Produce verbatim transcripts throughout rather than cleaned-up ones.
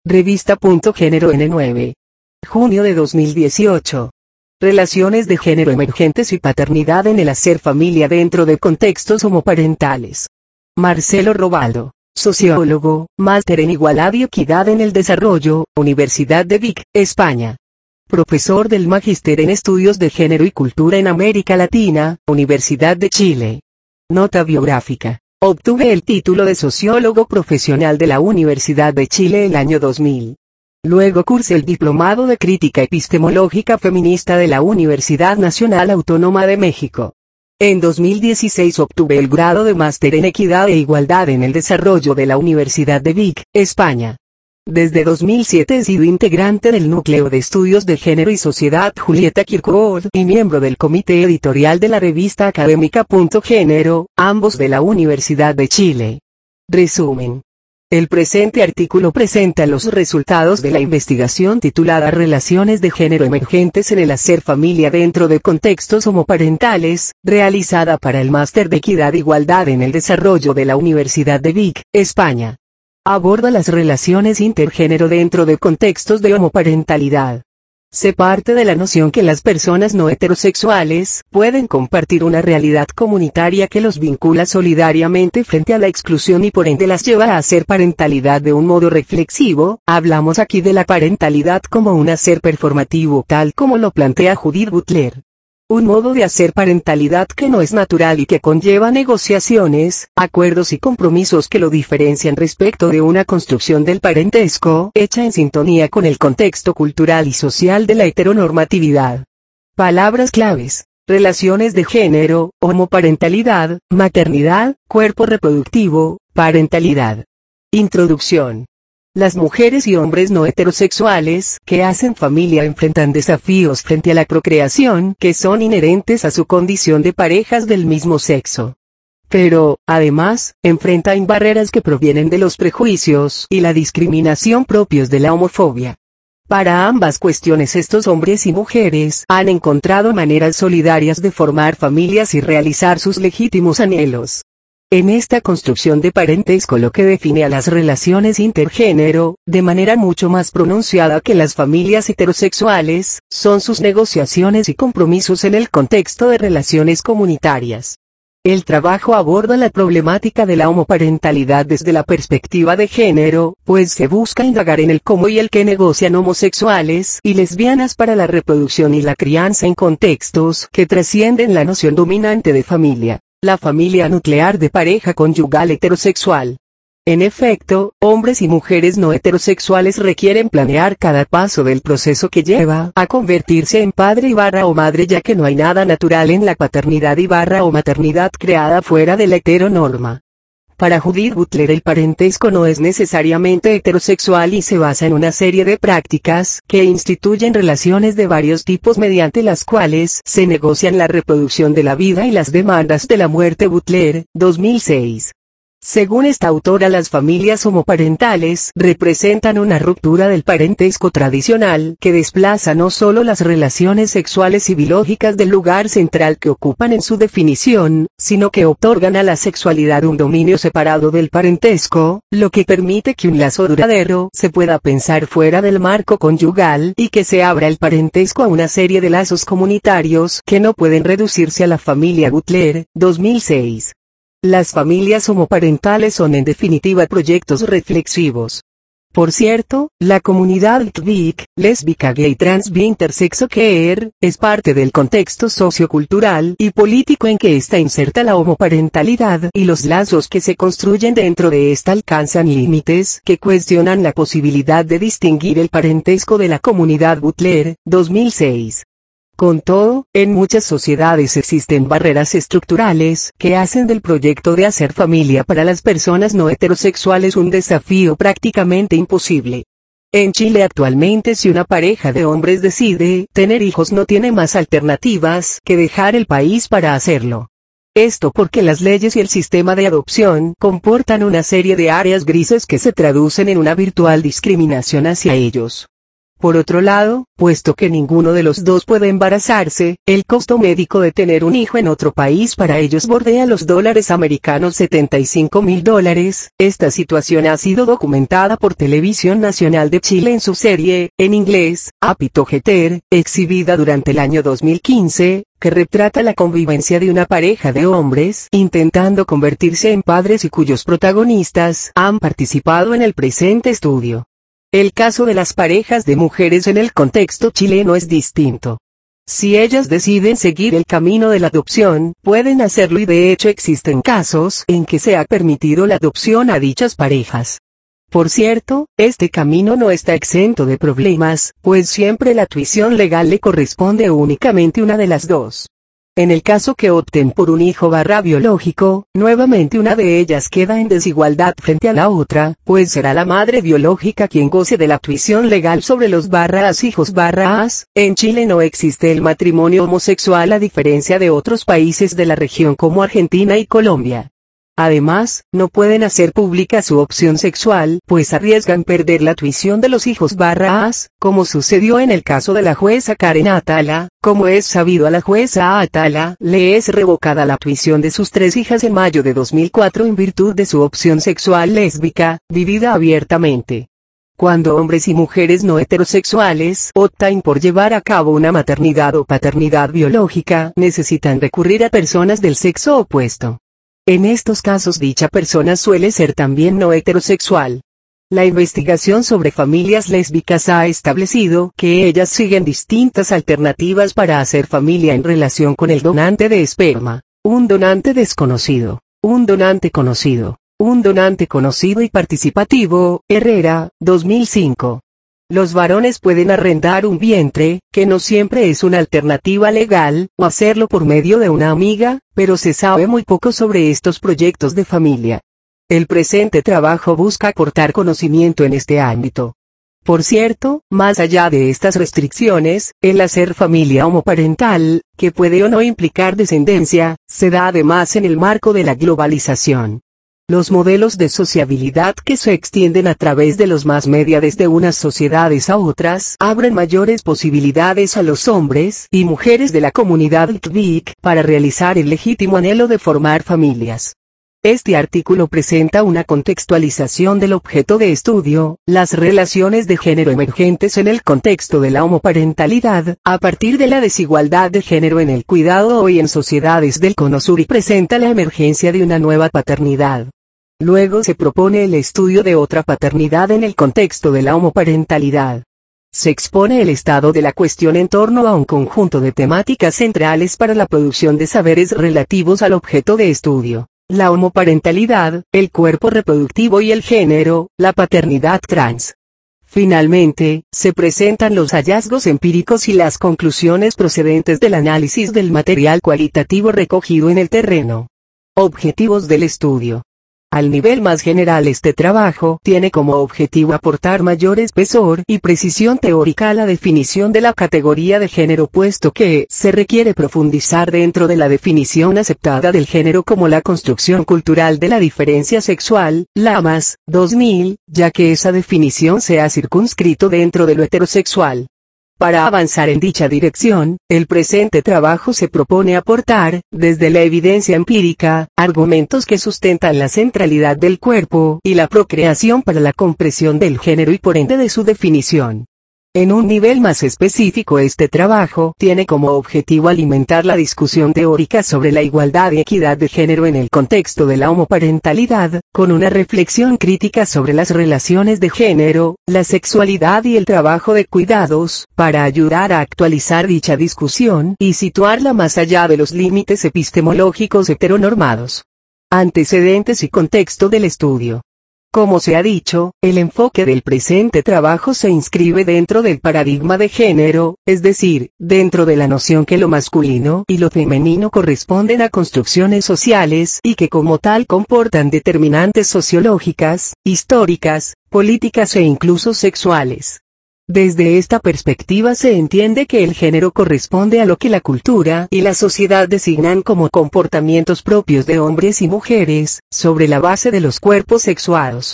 Revista Punto Género N nueve. Junio de dos mil dieciocho. Relaciones de género emergentes y paternidad en el hacer familia dentro de contextos homoparentales. Marcelo Robaldo, sociólogo, máster en Igualdad y Equidad en el Desarrollo, Universidad de Vic, España. Profesor del Magíster en Estudios de Género y Cultura en América Latina, Universidad de Chile. Nota biográfica. Obtuve el título de sociólogo profesional de la Universidad de Chile el año dos mil. Luego cursé el Diplomado de Crítica Epistemológica Feminista de la Universidad Nacional Autónoma de México. En dos mil dieciséis obtuve el grado de Máster en Equidad e Igualdad en el Desarrollo de la Universidad de Vic, España. Desde dos mil siete he sido integrante del Núcleo de Estudios de Género y Sociedad Julieta Kirkwood y miembro del comité editorial de la revista académica Punto Género, ambos de la Universidad de Chile. Resumen. El presente artículo presenta los resultados de la investigación titulada Relaciones de género emergentes en el hacer familia dentro de contextos homoparentales, realizada para el Máster de Equidad e Igualdad en el Desarrollo de la Universidad de Vic, España. Aborda las relaciones intergénero dentro de contextos de homoparentalidad. Se parte de la noción que las personas no heterosexuales pueden compartir una realidad comunitaria que los vincula solidariamente frente a la exclusión y por ende las lleva a hacer parentalidad de un modo reflexivo. Hablamos aquí de la parentalidad como un hacer performativo tal como lo plantea Judith Butler. Un modo de hacer parentalidad que no es natural y que conlleva negociaciones, acuerdos y compromisos que lo diferencian respecto de una construcción del parentesco hecha en sintonía con el contexto cultural y social de la heteronormatividad. Palabras claves: relaciones de género, homoparentalidad, maternidad, cuerpo reproductivo, parentalidad. Introducción. Las mujeres y hombres no heterosexuales que hacen familia enfrentan desafíos frente a la procreación que son inherentes a su condición de parejas del mismo sexo. Pero, además, enfrentan barreras que provienen de los prejuicios y la discriminación propios de la homofobia. Para ambas cuestiones estos hombres y mujeres han encontrado maneras solidarias de formar familias y realizar sus legítimos anhelos. En esta construcción de parentesco lo que define a las relaciones intergénero, de manera mucho más pronunciada que las familias heterosexuales, son sus negociaciones y compromisos en el contexto de relaciones comunitarias. El trabajo aborda la problemática de la homoparentalidad desde la perspectiva de género, pues se busca indagar en el cómo y el qué negocian homosexuales y lesbianas para la reproducción y la crianza en contextos que trascienden la noción dominante de familia. La familia nuclear de pareja conyugal heterosexual. En efecto, hombres y mujeres no heterosexuales requieren planear cada paso del proceso que lleva a convertirse en padre y barra o madre, ya que no hay nada natural en la paternidad y barra o maternidad creada fuera de la heteronorma. Para Judith Butler el parentesco no es necesariamente heterosexual y se basa en una serie de prácticas que instituyen relaciones de varios tipos mediante las cuales se negocian la reproducción de la vida y las demandas de la muerte. Butler, dos mil seis. Según esta autora, las familias homoparentales representan una ruptura del parentesco tradicional que desplaza no solo las relaciones sexuales y biológicas del lugar central que ocupan en su definición, sino que otorgan a la sexualidad un dominio separado del parentesco, lo que permite que un lazo duradero se pueda pensar fuera del marco conyugal y que se abra el parentesco a una serie de lazos comunitarios que no pueden reducirse a la familia. Butler, dos mil seis. Las familias homoparentales son en definitiva proyectos reflexivos. Por cierto, la comunidad L G B T, lésbica, gay, trans, bi, intersexo, queer, es parte del contexto sociocultural y político en que está inserta la homoparentalidad y los lazos que se construyen dentro de esta alcanzan límites que cuestionan la posibilidad de distinguir el parentesco de la comunidad. Butler, dos mil seis. Con todo, en muchas sociedades existen barreras estructurales que hacen del proyecto de hacer familia para las personas no heterosexuales un desafío prácticamente imposible. En Chile actualmente, si una pareja de hombres decide tener hijos, no tiene más alternativas que dejar el país para hacerlo. Esto porque las leyes y el sistema de adopción comportan una serie de áreas grises que se traducen en una virtual discriminación hacia ellos. Por otro lado, puesto que ninguno de los dos puede embarazarse, el costo médico de tener un hijo en otro país para ellos bordea los dólares americanos setenta y cinco mil dólares. Esta situación ha sido documentada por Televisión Nacional de Chile en su serie, en inglés, Apito Jeter, exhibida durante el año dos mil quince, que retrata la convivencia de una pareja de hombres intentando convertirse en padres y cuyos protagonistas han participado en el presente estudio. El caso de las parejas de mujeres en el contexto chileno es distinto. Si ellas deciden seguir el camino de la adopción, pueden hacerlo y de hecho existen casos en que se ha permitido la adopción a dichas parejas. Por cierto, este camino no está exento de problemas, pues siempre la tuición legal le corresponde únicamente a una de las dos. En el caso que opten por un hijo barra biológico, nuevamente una de ellas queda en desigualdad frente a la otra, pues será la madre biológica quien goce de la tuición legal sobre los barras hijos barras. En Chile no existe el matrimonio homosexual a diferencia de otros países de la región como Argentina y Colombia. Además, no pueden hacer pública su opción sexual, pues arriesgan perder la tuición de los hijos barras, como sucedió en el caso de la jueza Karen Atala. Como es sabido, a la jueza Atala le es revocada la tuición de sus tres hijas en mayo de dos mil cuatro en virtud de su opción sexual lésbica, vivida abiertamente. Cuando hombres y mujeres no heterosexuales optan por llevar a cabo una maternidad o paternidad biológica, necesitan recurrir a personas del sexo opuesto. En estos casos dicha persona suele ser también no heterosexual. La investigación sobre familias lésbicas ha establecido que ellas siguen distintas alternativas para hacer familia en relación con el donante de esperma, un donante desconocido, un donante conocido, un donante conocido y participativo. Herrera, dos mil cinco. Los varones pueden arrendar un vientre, que no siempre es una alternativa legal, o hacerlo por medio de una amiga, pero se sabe muy poco sobre estos proyectos de familia. El presente trabajo busca aportar conocimiento en este ámbito. Por cierto, más allá de estas restricciones, el hacer familia homoparental, que puede o no implicar descendencia, se da además en el marco de la globalización. Los modelos de sociabilidad que se extienden a través de los más media desde unas sociedades a otras abren mayores posibilidades a los hombres y mujeres de la comunidad L G B T Q para realizar el legítimo anhelo de formar familias. Este artículo presenta una contextualización del objeto de estudio, las relaciones de género emergentes en el contexto de la homoparentalidad, a partir de la desigualdad de género en el cuidado hoy en sociedades del Cono Sur y presenta la emergencia de una nueva paternidad. Luego se propone el estudio de otra paternidad en el contexto de la homoparentalidad. Se expone el estado de la cuestión en torno a un conjunto de temáticas centrales para la producción de saberes relativos al objeto de estudio: la homoparentalidad, el cuerpo reproductivo y el género, la paternidad trans. Finalmente, se presentan los hallazgos empíricos y las conclusiones procedentes del análisis del material cualitativo recogido en el terreno. Objetivos del estudio. Al nivel más general, este trabajo tiene como objetivo aportar mayor espesor y precisión teórica a la definición de la categoría de género, puesto que se requiere profundizar dentro de la definición aceptada del género como la construcción cultural de la diferencia sexual, Lamas, dos mil, ya que esa definición se ha circunscrito dentro de lo heterosexual. Para avanzar en dicha dirección, el presente trabajo se propone aportar, desde la evidencia empírica, argumentos que sustentan la centralidad del cuerpo y la procreación para la comprensión del género y por ende de su definición. En un nivel más específico, este trabajo tiene como objetivo alimentar la discusión teórica sobre la igualdad y equidad de género en el contexto de la homoparentalidad, con una reflexión crítica sobre las relaciones de género, la sexualidad y el trabajo de cuidados, para ayudar a actualizar dicha discusión y situarla más allá de los límites epistemológicos heteronormados. Antecedentes y contexto del estudio. Como se ha dicho, el enfoque del presente trabajo se inscribe dentro del paradigma de género, es decir, dentro de la noción que lo masculino y lo femenino corresponden a construcciones sociales y que como tal comportan determinantes sociológicas, históricas, políticas e incluso sexuales. Desde esta perspectiva se entiende que el género corresponde a lo que la cultura y la sociedad designan como comportamientos propios de hombres y mujeres, sobre la base de los cuerpos sexuados.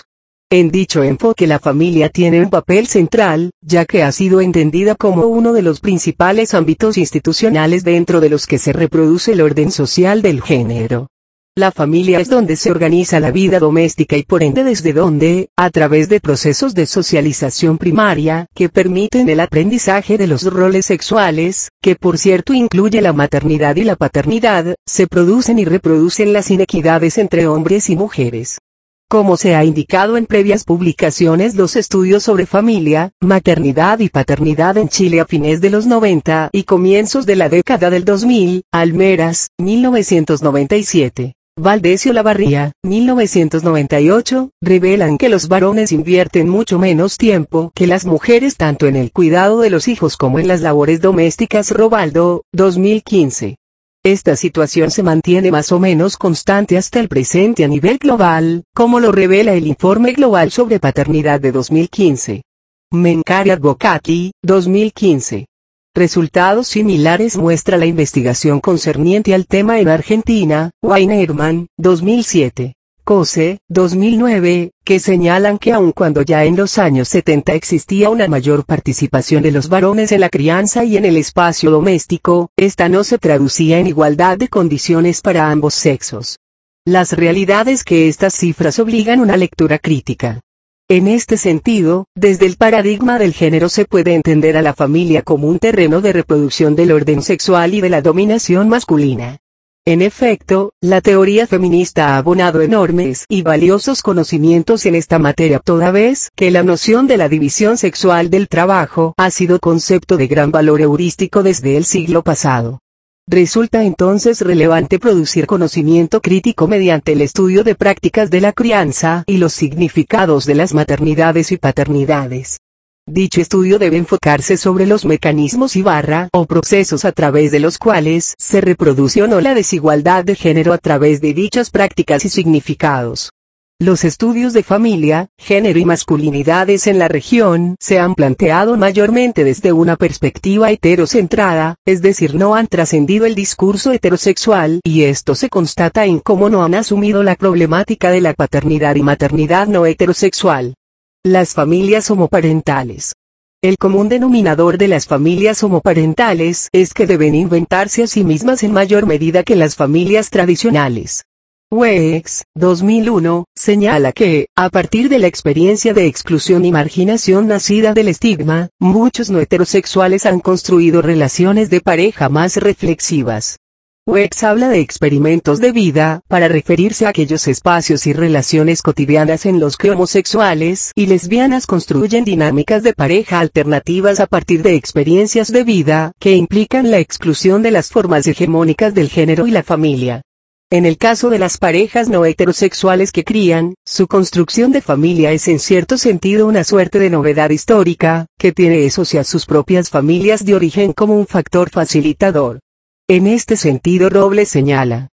En dicho enfoque la familia tiene un papel central, ya que ha sido entendida como uno de los principales ámbitos institucionales dentro de los que se reproduce el orden social del género. La familia es donde se organiza la vida doméstica y por ende desde donde, a través de procesos de socialización primaria, que permiten el aprendizaje de los roles sexuales, que por cierto incluye la maternidad y la paternidad, se producen y reproducen las inequidades entre hombres y mujeres. Como se ha indicado en previas publicaciones, los estudios sobre familia, maternidad y paternidad en Chile a fines de los noventa y comienzos de la década del dos mil, Almeras, mil novecientos noventa y siete. Valdesio Lavarría, mil novecientos noventa y ocho, revelan que los varones invierten mucho menos tiempo que las mujeres tanto en el cuidado de los hijos como en las labores domésticas. Robaldo, dos mil quince. Esta situación se mantiene más o menos constante hasta el presente a nivel global, como lo revela el Informe Global sobre Paternidad de dos mil quince. Mencari Advocati, dos mil quince. Resultados similares muestra la investigación concerniente al tema en Argentina, Weinerman, dos mil siete. Cose, dos mil nueve, que señalan que aun cuando ya en los años setenta existía una mayor participación de los varones en la crianza y en el espacio doméstico, esta no se traducía en igualdad de condiciones para ambos sexos. Las realidades que estas cifras obligan una lectura crítica. En este sentido, desde el paradigma del género se puede entender a la familia como un terreno de reproducción del orden sexual y de la dominación masculina. En efecto, la teoría feminista ha abonado enormes y valiosos conocimientos en esta materia toda vez que la noción de la división sexual del trabajo ha sido concepto de gran valor heurístico desde el siglo pasado. Resulta entonces relevante producir conocimiento crítico mediante el estudio de prácticas de la crianza y los significados de las maternidades y paternidades. Dicho estudio debe enfocarse sobre los mecanismos y barra o procesos a través de los cuales se reproduce o no la desigualdad de género a través de dichas prácticas y significados. Los estudios de familia, género y masculinidades en la región se han planteado mayormente desde una perspectiva heterocentrada, es decir, no han trascendido el discurso heterosexual, y esto se constata en cómo no han asumido la problemática de la paternidad y maternidad no heterosexual. Las familias homoparentales. El común denominador de las familias homoparentales es que deben inventarse a sí mismas en mayor medida que las familias tradicionales. Weeks, dos mil uno, señala que, a partir de la experiencia de exclusión y marginación nacida del estigma, muchos no heterosexuales han construido relaciones de pareja más reflexivas. Weeks habla de experimentos de vida, para referirse a aquellos espacios y relaciones cotidianas en los que homosexuales y lesbianas construyen dinámicas de pareja alternativas a partir de experiencias de vida que implican la exclusión de las formas hegemónicas del género y la familia. En el caso de las parejas no heterosexuales que crían, su construcción de familia es en cierto sentido una suerte de novedad histórica, que tiene esos y a sus propias familias de origen como un factor facilitador. En este sentido Robles señala: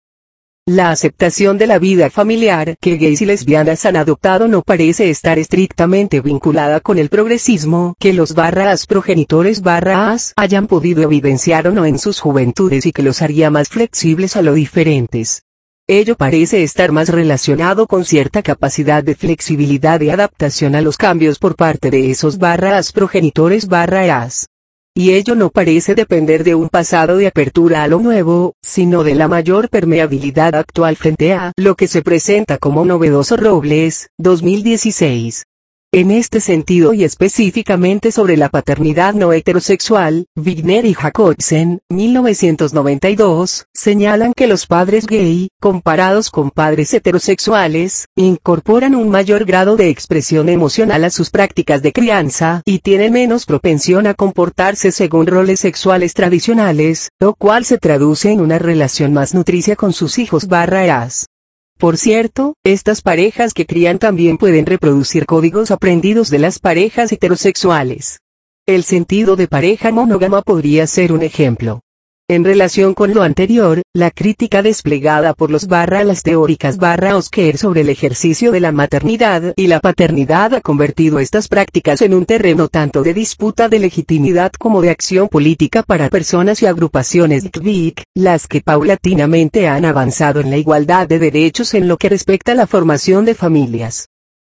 la aceptación de la vida familiar que gays y lesbianas han adoptado no parece estar estrictamente vinculada con el progresismo que los barras progenitores barras hayan podido evidenciar o no en sus juventudes y que los haría más flexibles a lo diferentes. Ello parece estar más relacionado con cierta capacidad de flexibilidad y adaptación a los cambios por parte de esos barras progenitores barras. Y ello no parece depender de un pasado de apertura a lo nuevo, sino de la mayor permeabilidad actual frente a lo que se presenta como novedoso. Robles, dos mil dieciséis. En este sentido y específicamente sobre la paternidad no heterosexual, Wigner y Jacobsen, mil novecientos noventa y dos, señalan que los padres gay, comparados con padres heterosexuales, incorporan un mayor grado de expresión emocional a sus prácticas de crianza y tienen menos propensión a comportarse según roles sexuales tradicionales, lo cual se traduce en una relación más nutricia con sus hijos barras. Por cierto, estas parejas que crían también pueden reproducir códigos aprendidos de las parejas heterosexuales. El sentido de pareja monógama podría ser un ejemplo. En relación con lo anterior, la crítica desplegada por los barra las teóricas barra Osker sobre el ejercicio de la maternidad y la paternidad ha convertido estas prácticas en un terreno tanto de disputa de legitimidad como de acción política para personas y agrupaciones L G B T, las que paulatinamente han avanzado en la igualdad de derechos en lo que respecta a la formación de familias.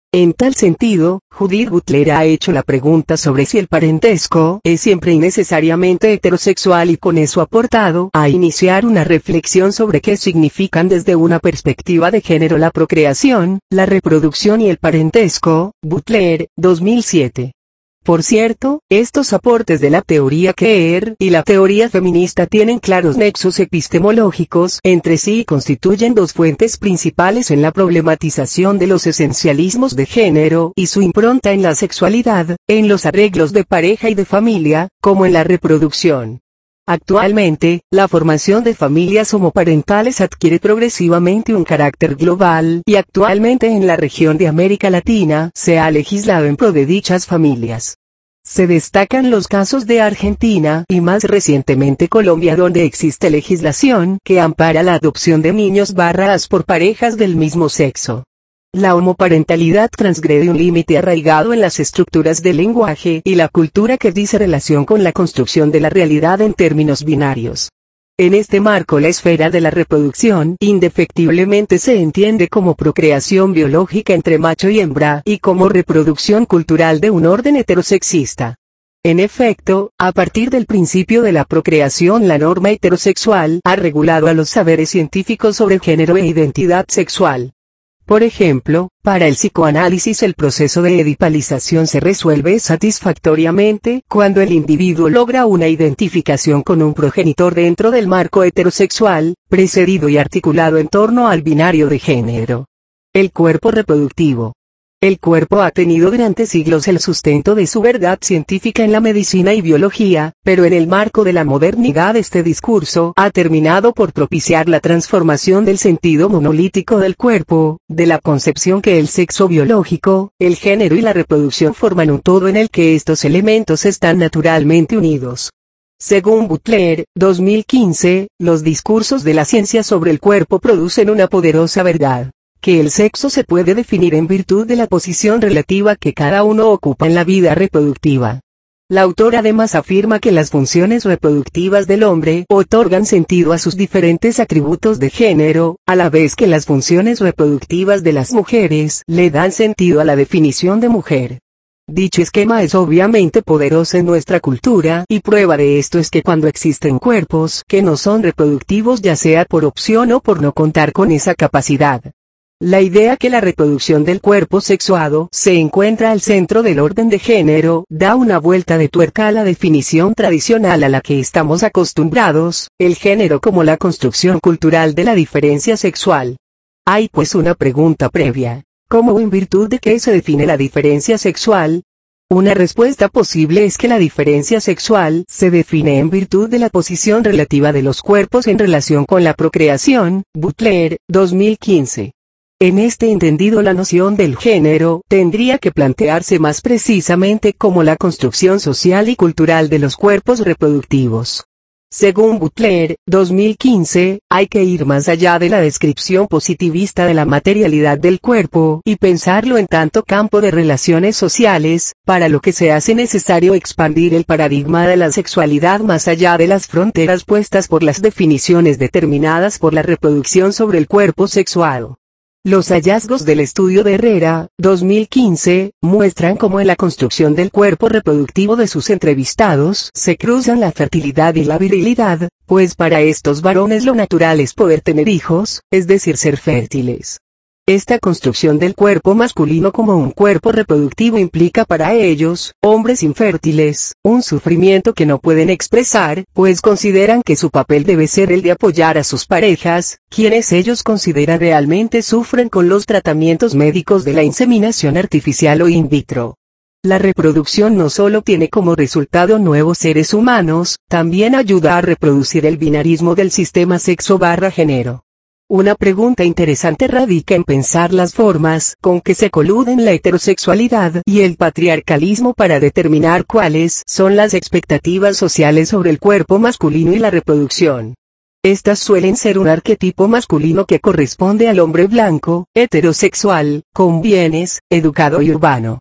En tal sentido, Judith Butler ha hecho la pregunta sobre si el parentesco es siempre y necesariamente heterosexual y con eso aportado a iniciar una reflexión sobre qué significan desde una perspectiva de género la procreación, la reproducción y el parentesco. Butler, dos mil siete. Por cierto, estos aportes de la teoría queer y la teoría feminista tienen claros nexos epistemológicos entre sí y constituyen dos fuentes principales en la problematización de los esencialismos de género y su impronta en la sexualidad, en los arreglos de pareja y de familia, como en la reproducción. Actualmente, la formación de familias homoparentales adquiere progresivamente un carácter global, y actualmente en la región de América Latina se ha legislado en pro de dichas familias. Se destacan los casos de Argentina y más recientemente Colombia, donde existe legislación que ampara la adopción de niños barras por parejas del mismo sexo. La homoparentalidad transgrede un límite arraigado en las estructuras del lenguaje y la cultura que dice relación con la construcción de la realidad en términos binarios. En este marco, la esfera de la reproducción indefectiblemente se entiende como procreación biológica entre macho y hembra y como reproducción cultural de un orden heterosexista. En efecto, a partir del principio de la procreación, la norma heterosexual ha regulado a los saberes científicos sobre género e identidad sexual. Por ejemplo, para el psicoanálisis el proceso de edipalización se resuelve satisfactoriamente cuando el individuo logra una identificación con un progenitor dentro del marco heterosexual, precedido y articulado en torno al binario de género. El cuerpo reproductivo. El cuerpo ha tenido durante siglos el sustento de su verdad científica en la medicina y biología, pero en el marco de la modernidad este discurso ha terminado por propiciar la transformación del sentido monolítico del cuerpo, de la concepción que el sexo biológico, el género y la reproducción forman un todo en el que estos elementos están naturalmente unidos. Según Butler, dos mil quince, los discursos de la ciencia sobre el cuerpo producen una poderosa verdad. Que el sexo se puede definir en virtud de la posición relativa que cada uno ocupa en la vida reproductiva. La autora además afirma que las funciones reproductivas del hombre otorgan sentido a sus diferentes atributos de género, a la vez que las funciones reproductivas de las mujeres le dan sentido a la definición de mujer. Dicho esquema es obviamente poderoso en nuestra cultura, y prueba de esto es que cuando existen cuerpos que no son reproductivos, ya sea por opción o por no contar con esa capacidad, la idea que la reproducción del cuerpo sexuado se encuentra al centro del orden de género da una vuelta de tuerca a la definición tradicional a la que estamos acostumbrados, el género como la construcción cultural de la diferencia sexual. Hay pues una pregunta previa: ¿cómo o en virtud de qué se define la diferencia sexual? Una respuesta posible es que la diferencia sexual se define en virtud de la posición relativa de los cuerpos en relación con la procreación. Butler, dos mil quince. En este entendido, la noción del género tendría que plantearse más precisamente como la construcción social y cultural de los cuerpos reproductivos. Según Butler, dos mil quince, hay que ir más allá de la descripción positivista de la materialidad del cuerpo y pensarlo en tanto campo de relaciones sociales, para lo que se hace necesario expandir el paradigma de la sexualidad más allá de las fronteras puestas por las definiciones determinadas por la reproducción sobre el cuerpo sexuado. Los hallazgos del estudio de Herrera, dos mil quince, muestran cómo en la construcción del cuerpo reproductivo de sus entrevistados se cruzan la fertilidad y la virilidad, pues para estos varones lo natural es poder tener hijos, es decir, ser fértiles. Esta construcción del cuerpo masculino como un cuerpo reproductivo implica para ellos, hombres infértiles, un sufrimiento que no pueden expresar, pues consideran que su papel debe ser el de apoyar a sus parejas, quienes ellos consideran realmente sufren con los tratamientos médicos de la inseminación artificial o in vitro. La reproducción no solo tiene como resultado nuevos seres humanos, también ayuda a reproducir el binarismo del sistema sexo-género. Una pregunta interesante radica en pensar las formas con que se coluden la heterosexualidad y el patriarcalismo para determinar cuáles son las expectativas sociales sobre el cuerpo masculino y la reproducción. Estas suelen ser un arquetipo masculino que corresponde al hombre blanco, heterosexual, con bienes, educado y urbano.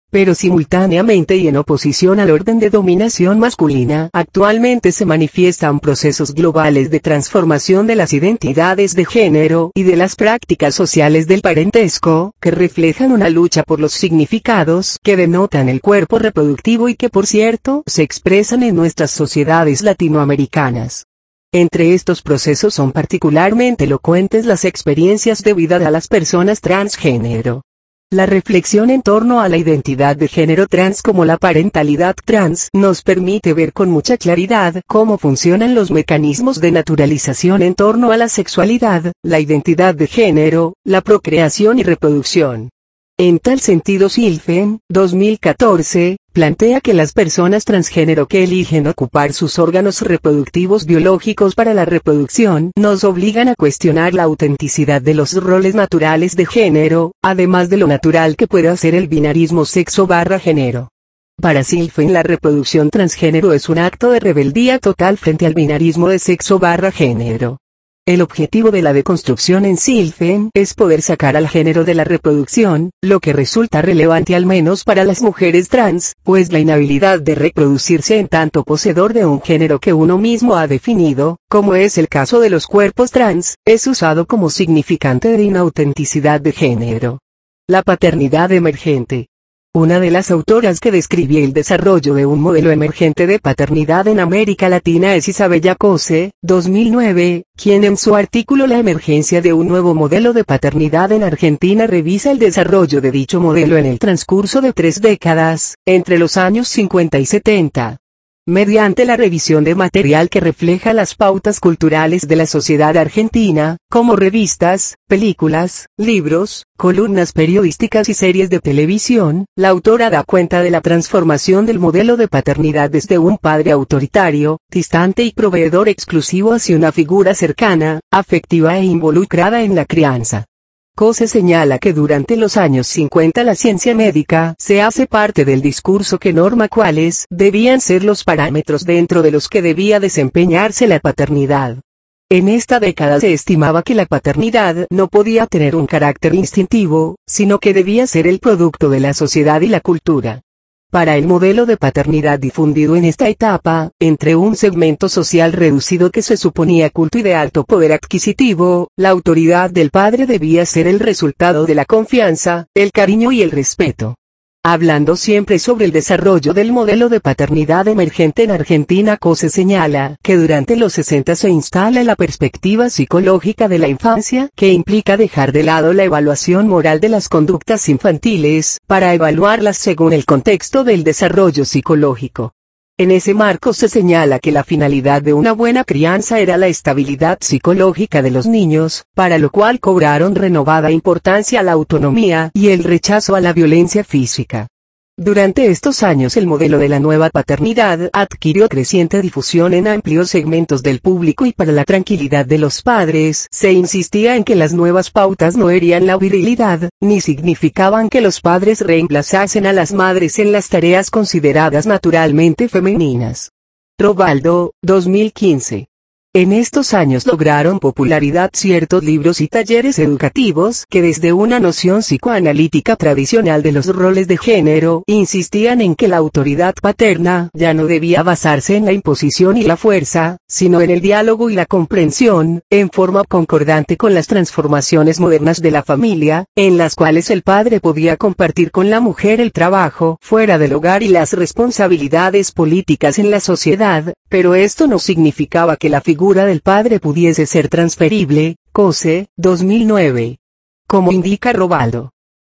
pero simultáneamente y en oposición al orden de dominación masculina. Actualmente se manifiestan procesos globales de transformación de las identidades de género y de las prácticas sociales del parentesco, que reflejan una lucha por los significados que denotan el cuerpo reproductivo y que, por cierto, se expresan en nuestras sociedades latinoamericanas. Entre estos procesos son particularmente elocuentes las experiencias de vida de las personas transgénero. La reflexión en torno a la identidad de género trans como la parentalidad trans nos permite ver con mucha claridad cómo funcionan los mecanismos de naturalización en torno a la sexualidad, la identidad de género, la procreación y reproducción. En tal sentido Silfen, dos mil catorce, plantea que las personas transgénero que eligen ocupar sus órganos reproductivos biológicos para la reproducción nos obligan a cuestionar la autenticidad de los roles naturales de género, además de lo natural que pueda ser el binarismo sexo barra género. Para Silfen la reproducción transgénero es un acto de rebeldía total frente al binarismo de sexo barra género. El objetivo de la deconstrucción en Silfen es poder sacar al género de la reproducción, lo que resulta relevante al menos para las mujeres trans, pues la inhabilidad de reproducirse en tanto poseedor de un género que uno mismo ha definido, como es el caso de los cuerpos trans, es usado como significante de inautenticidad de género. La paternidad emergente. Una de las autoras que describe el desarrollo de un modelo emergente de paternidad en América Latina es Isabella Cose, dos mil nueve, quien en su artículo La emergencia de un nuevo modelo de paternidad en Argentina revisa el desarrollo de dicho modelo en el transcurso de tres décadas, entre los años cincuenta y setenta. Mediante la revisión de material que refleja las pautas culturales de la sociedad argentina, como revistas, películas, libros, columnas periodísticas y series de televisión, la autora da cuenta de la transformación del modelo de paternidad desde un padre autoritario, distante y proveedor exclusivo hacia una figura cercana, afectiva e involucrada en la crianza. Cose señala que durante los años cincuenta la ciencia médica se hace parte del discurso que norma cuáles debían ser los parámetros dentro de los que debía desempeñarse la paternidad. En esta década se estimaba que la paternidad no podía tener un carácter instintivo, sino que debía ser el producto de la sociedad y la cultura. Para el modelo de paternidad difundido en esta etapa, entre un segmento social reducido que se suponía culto y de alto poder adquisitivo, la autoridad del padre debía ser el resultado de la confianza, el cariño y el respeto. Hablando siempre sobre el desarrollo del modelo de paternidad emergente en Argentina, Cose señala que durante los sesenta se instala la perspectiva psicológica de la infancia, que implica dejar de lado la evaluación moral de las conductas infantiles, para evaluarlas según el contexto del desarrollo psicológico. En ese marco se señala que la finalidad de una buena crianza era la estabilidad psicológica de los niños, para lo cual cobraron renovada importancia la autonomía y el rechazo a la violencia física. Durante estos años el modelo de la nueva paternidad adquirió creciente difusión en amplios segmentos del público y para la tranquilidad de los padres se insistía en que las nuevas pautas no herían la virilidad, ni significaban que los padres reemplazasen a las madres en las tareas consideradas naturalmente femeninas. Robaldo, dos mil quince. En estos años lograron popularidad ciertos libros y talleres educativos que desde una noción psicoanalítica tradicional de los roles de género insistían en que la autoridad paterna ya no debía basarse en la imposición y la fuerza, sino en el diálogo y la comprensión, en forma concordante con las transformaciones modernas de la familia, en las cuales el padre podía compartir con la mujer el trabajo fuera del hogar y las responsabilidades políticas en la sociedad, pero esto no significaba que la figura del padre pudiese ser transferible. Cose, dos mil nueve. Como indica Robaldo.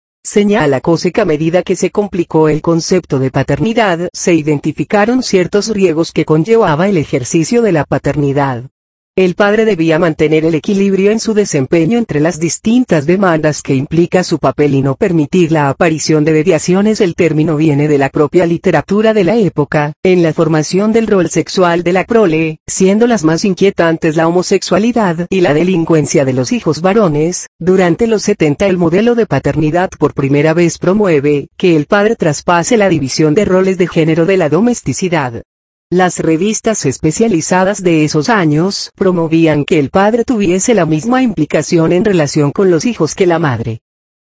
Señala Cose que a medida que se complicó el concepto de paternidad, se identificaron ciertos riesgos que conllevaba el ejercicio de la paternidad. El padre debía mantener el equilibrio en su desempeño entre las distintas demandas que implica su papel y no permitir la aparición de desviaciones. El término viene de la propia literatura de la época, en la formación del rol sexual de la prole, siendo las más inquietantes la homosexualidad y la delincuencia de los hijos varones. Durante los setenta el modelo de paternidad por primera vez promueve que el padre traspase la división de roles de género de la domesticidad. Las revistas especializadas de esos años promovían que el padre tuviese la misma implicación en relación con los hijos que la madre.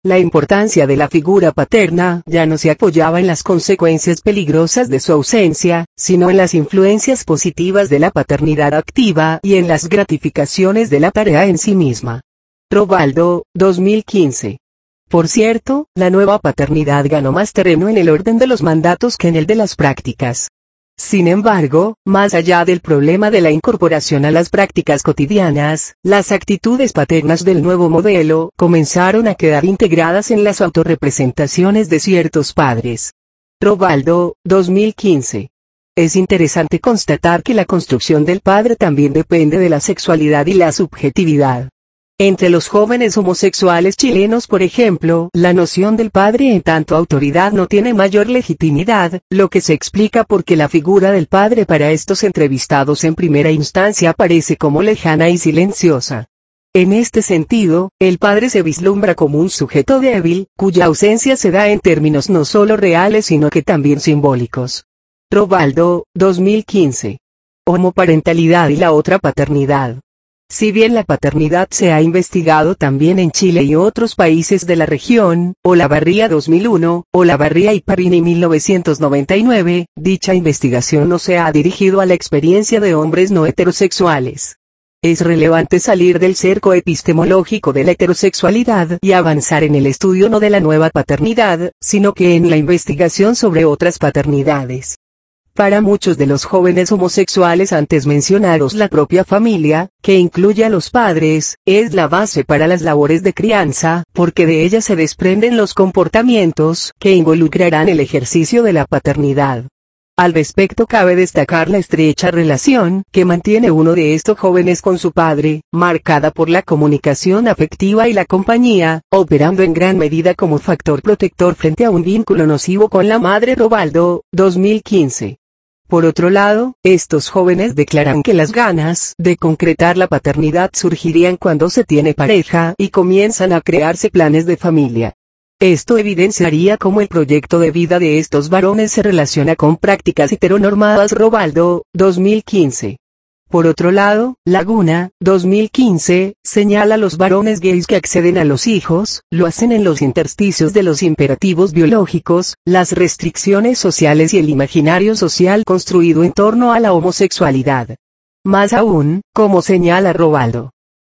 La importancia de la figura paterna ya no se apoyaba en las consecuencias peligrosas de su ausencia, sino en las influencias positivas de la paternidad activa y en las gratificaciones de la tarea en sí misma. Robaldo, dos mil quince. Por cierto, la nueva paternidad ganó más terreno en el orden de los mandatos que en el de las prácticas. Sin embargo, más allá del problema de la incorporación a las prácticas cotidianas, las actitudes paternas del nuevo modelo comenzaron a quedar integradas en las autorrepresentaciones de ciertos padres. Robaldo, dos mil quince. Es interesante constatar que la construcción del padre también depende de la sexualidad y la subjetividad. Entre los jóvenes homosexuales chilenos, por ejemplo, la noción del padre en tanto autoridad no tiene mayor legitimidad, lo que se explica porque la figura del padre para estos entrevistados en primera instancia aparece como lejana y silenciosa. En este sentido, el padre se vislumbra como un sujeto débil, cuya ausencia se da en términos no solo reales sino que también simbólicos. Robaldo, dos mil quince. Homoparentalidad y la otra paternidad. Si bien la paternidad se ha investigado también en Chile y otros países de la región, Olavarría dos mil uno, Olavarría y Parini mil novecientos noventa y nueve, dicha investigación no se ha dirigido a la experiencia de hombres no heterosexuales. Es relevante salir del cerco epistemológico de la heterosexualidad y avanzar en el estudio no de la nueva paternidad, sino que en la investigación sobre otras paternidades. Para muchos de los jóvenes homosexuales antes mencionados, la propia familia, que incluye a los padres, es la base para las labores de crianza, porque de ella se desprenden los comportamientos que involucrarán el ejercicio de la paternidad. Al respecto cabe destacar la estrecha relación que mantiene uno de estos jóvenes con su padre, marcada por la comunicación afectiva y la compañía, operando en gran medida como factor protector frente a un vínculo nocivo con la madre. Robaldo, dos mil quince. Por otro lado, estos jóvenes declaran que las ganas de concretar la paternidad surgirían cuando se tiene pareja y comienzan a crearse planes de familia. Esto evidenciaría cómo el proyecto de vida de estos varones se relaciona con prácticas heteronormadas. Robaldo, dos mil quince. Por otro lado, Laguna, dos mil quince, señala a los varones gays que acceden a los hijos, lo hacen en los intersticios de los imperativos biológicos, las restricciones sociales y el imaginario social construido en torno a la homosexualidad. Más aún, como señala Robaldo.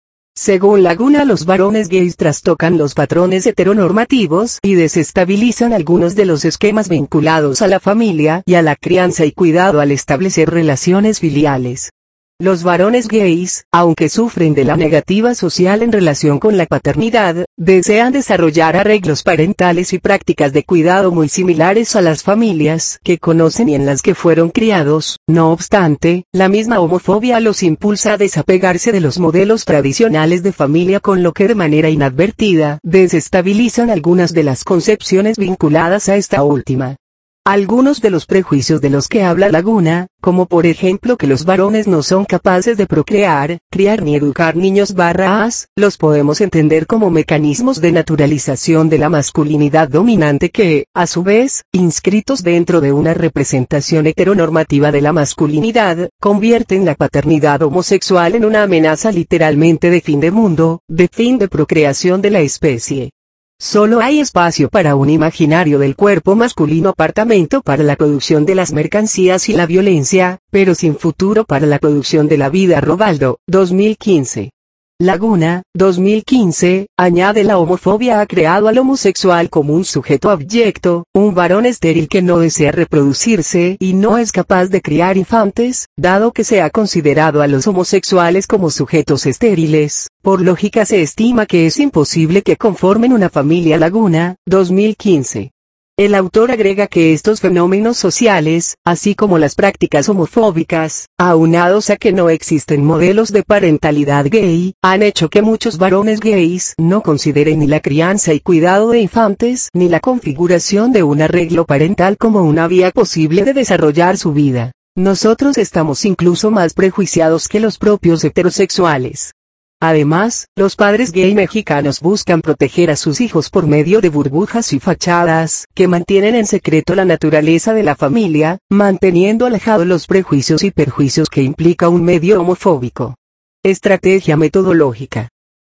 Según Laguna, los varones gays trastocan los patrones heteronormativos y desestabilizan algunos de los esquemas vinculados a la familia y a la crianza y cuidado al establecer relaciones filiales. Los varones gays, aunque sufren de la negativa social en relación con la paternidad, desean desarrollar arreglos parentales y prácticas de cuidado muy similares a las familias que conocen y en las que fueron criados. No obstante, la misma homofobia los impulsa a desapegarse de los modelos tradicionales de familia, con lo que de manera inadvertida desestabilizan algunas de las concepciones vinculadas a esta última. Algunos de los prejuicios de los que habla Laguna, como por ejemplo que los varones no son capaces de procrear, criar ni educar niños barras, los podemos entender como mecanismos de naturalización de la masculinidad dominante que, a su vez, inscritos dentro de una representación heteronormativa de la masculinidad, convierten la paternidad homosexual en una amenaza literalmente de fin de mundo, de fin de procreación de la especie. Solo hay espacio para un imaginario del cuerpo masculino, apartamento para la producción de las mercancías y la violencia, pero sin futuro para la producción de la vida. Robaldo, dos mil quince. Laguna, dos mil quince, añade: la homofobia ha creado al homosexual como un sujeto abyecto, un varón estéril que no desea reproducirse y no es capaz de criar infantes, dado que se ha considerado a los homosexuales como sujetos estériles. Por lógica se estima que es imposible que conformen una familia. Laguna, dos mil quince. El autor agrega que estos fenómenos sociales, así como las prácticas homofóbicas, aunados a que no existen modelos de parentalidad gay, han hecho que muchos varones gays no consideren ni la crianza y cuidado de infantes ni la configuración de un arreglo parental como una vía posible de desarrollar su vida. Nosotros estamos incluso más prejuiciados que los propios heterosexuales. Además, los padres gay mexicanos buscan proteger a sus hijos por medio de burbujas y fachadas que mantienen en secreto la naturaleza de la familia, manteniendo alejados los prejuicios y perjuicios que implica un medio homofóbico. Estrategia metodológica.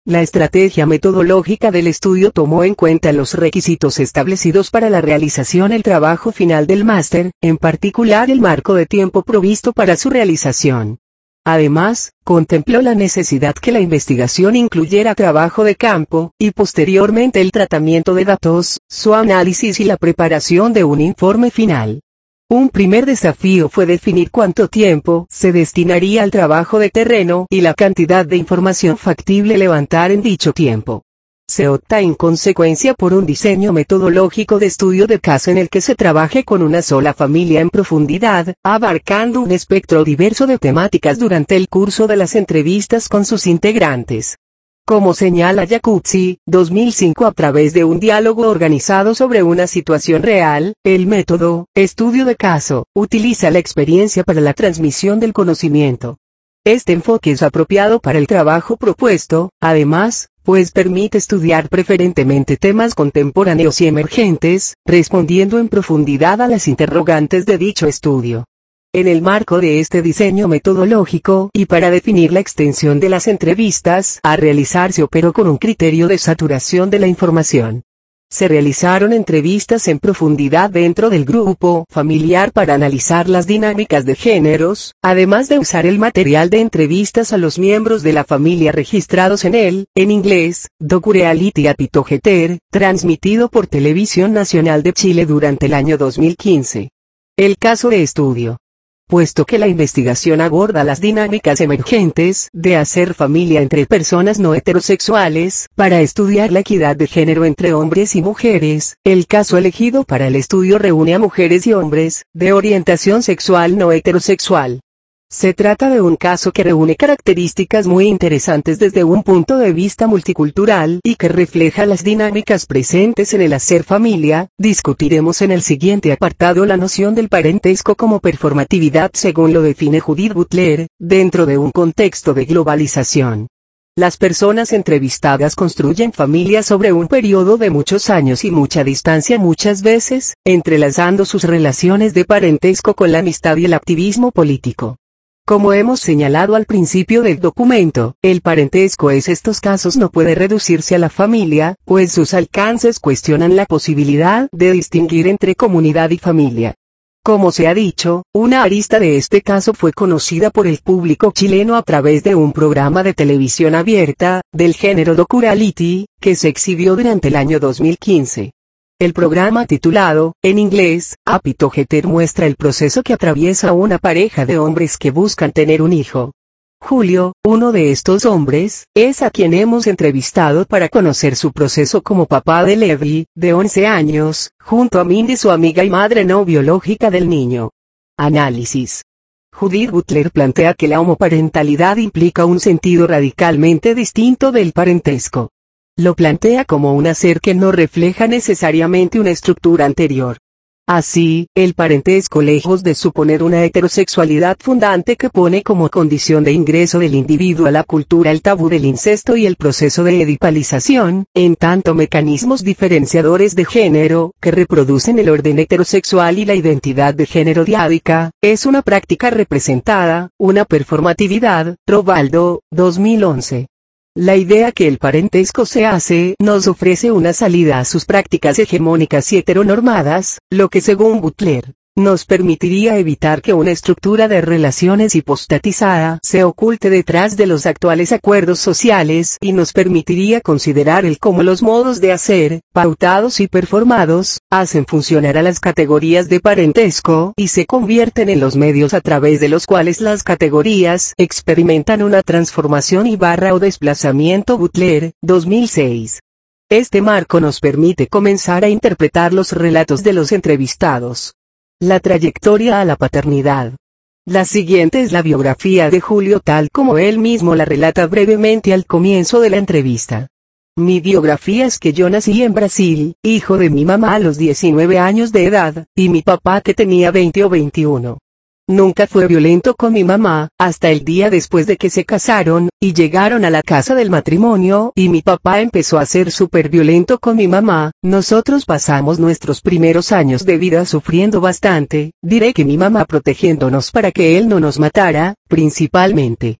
La estrategia metodológica del estudio tomó en cuenta los requisitos establecidos para la realización del trabajo final del máster, en particular el marco de tiempo provisto para su realización. Además, contempló la necesidad que la investigación incluyera trabajo de campo, y posteriormente el tratamiento de datos, su análisis y la preparación de un informe final. Un primer desafío fue definir cuánto tiempo se destinaría al trabajo de terreno y la cantidad de información factible levantar en dicho tiempo. Se opta en consecuencia por un diseño metodológico de estudio de caso en el que se trabaje con una sola familia en profundidad, abarcando un espectro diverso de temáticas durante el curso de las entrevistas con sus integrantes. Como señala Jacuzzi, dos mil cinco a través de un diálogo organizado sobre una situación real, el método, estudio de caso, utiliza la experiencia para la transmisión del conocimiento. Este enfoque es apropiado para el trabajo propuesto, además, pues permite estudiar preferentemente temas contemporáneos y emergentes, respondiendo en profundidad a las interrogantes de dicho estudio. En el marco de este diseño metodológico, y para definir la extensión de las entrevistas a realizar, se operó con un criterio de saturación de la información. Se realizaron entrevistas en profundidad dentro del grupo familiar para analizar las dinámicas de géneros, además de usar el material de entrevistas a los miembros de la familia registrados en él, en inglés, Docu-Reality a Pitojeter, transmitido por Televisión Nacional de Chile durante el año dos mil quince. El caso de estudio. Puesto que la investigación aborda las dinámicas emergentes de hacer familia entre personas no heterosexuales, para estudiar la equidad de género entre hombres y mujeres, el caso elegido para el estudio reúne a mujeres y hombres, de orientación sexual no heterosexual. Se trata de un caso que reúne características muy interesantes desde un punto de vista multicultural y que refleja las dinámicas presentes en el hacer familia. Discutiremos en el siguiente apartado la noción del parentesco como performatividad según lo define Judith Butler, dentro de un contexto de globalización. Las personas entrevistadas construyen familias sobre un periodo de muchos años y mucha distancia muchas veces, entrelazando sus relaciones de parentesco con la amistad y el activismo político. Como hemos señalado al principio del documento, el parentesco en estos casos no puede reducirse a la familia, pues sus alcances cuestionan la posibilidad de distinguir entre comunidad y familia. Como se ha dicho, una arista de este caso fue conocida por el público chileno a través de un programa de televisión abierta, del género Docu-Reality, que se exhibió durante el año dos mil quince. El programa titulado, en inglés, A Pitojeter muestra el proceso que atraviesa una pareja de hombres que buscan tener un hijo. Julio, uno de estos hombres, es a quien hemos entrevistado para conocer su proceso como papá de Levi, de once años, junto a Mindy, su amiga y madre no biológica del niño. Análisis. Judith Butler plantea que la homoparentalidad implica un sentido radicalmente distinto del parentesco. Lo plantea como un hacer que no refleja necesariamente una estructura anterior. Así, el parentesco, lejos de suponer una heterosexualidad fundante que pone como condición de ingreso del individuo a la cultura el tabú del incesto y el proceso de edipalización, en tanto mecanismos diferenciadores de género, que reproducen el orden heterosexual y la identidad de género diádica, es una práctica representada, una performatividad. Robaldo, dos mil once. La idea que el parentesco se hace nos ofrece una salida a sus prácticas hegemónicas y heteronormadas, lo que según Butler, nos permitiría evitar que una estructura de relaciones hipostatizada se oculte detrás de los actuales acuerdos sociales y nos permitiría considerar el cómo los modos de hacer, pautados y performados, hacen funcionar a las categorías de parentesco y se convierten en los medios a través de los cuales las categorías experimentan una transformación y barra o desplazamiento. Butler, dos mil seis. Este marco nos permite comenzar a interpretar los relatos de los entrevistados. La trayectoria a la paternidad. La siguiente es la biografía de Julio tal como él mismo la relata brevemente al comienzo de la entrevista. Mi biografía es que yo nací en Brasil, hijo de mi mamá a los diecinueve años de edad, y mi papá que tenía veinte o veintiuno. Nunca fue violento con mi mamá, hasta el día después de que se casaron, y llegaron a la casa del matrimonio, y mi papá empezó a ser súper violento con mi mamá. Nosotros pasamos nuestros primeros años de vida sufriendo bastante, diré que mi mamá protegiéndonos para que él no nos matara, principalmente.